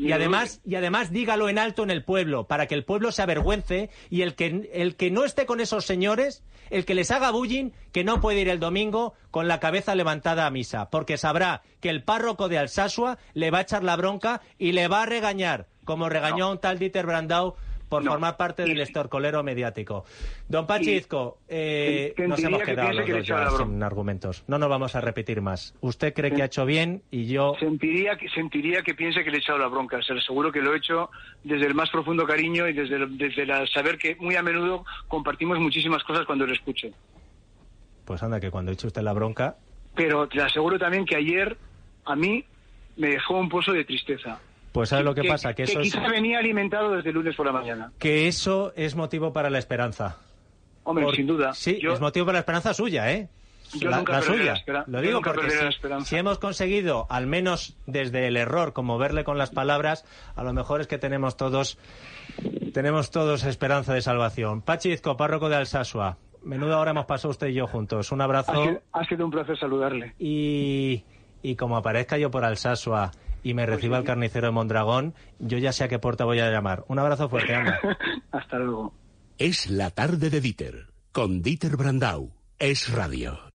Y además dígalo en alto en el pueblo, para que el pueblo se avergüence, y el que no esté con esos señores, el que les haga bullying, que no puede ir el domingo con la cabeza levantada a misa, porque sabrá que el párroco de Alsasua le va a echar la bronca y le va a regañar, como regañó a un tal Dieter Brandau por formar parte del estorcolero mediático. Don Pachi Izco, nos hemos quedado los dos ya sin argumentos. No nos vamos a repetir más. Usted cree que ha hecho bien y yo... Sentiría que piense que le he echado la bronca. O sea, seguro que lo he hecho desde el más profundo cariño y desde el saber que muy a menudo compartimos muchísimas cosas cuando lo escucho. Pues anda, que cuando eche usted la bronca... Pero te aseguro también que ayer a mí me dejó un pozo de tristeza. Pues ¿sabes lo que pasa? Que eso quizá venía alimentado desde el lunes por la mañana. Que eso es motivo para la esperanza. Hombre, sin duda. Sí, es motivo para la esperanza suya, ¿eh? Yo nunca la suya. Lo digo porque si hemos conseguido, al menos desde el error, como verle con las palabras, a lo mejor es que tenemos todos esperanza de salvación. Pachi Izco, párroco de Alsasua. Menuda hora hemos pasado usted y yo juntos. Un abrazo. Ha sido un placer saludarle. Y como aparezca yo por Alsasua y me reciba el carnicero de Mondragón, yo ya sé a qué puerta voy a llamar. Un abrazo fuerte, anda. Hasta luego. Es la tarde de Dieter, con Dieter Brandau. Es Radio.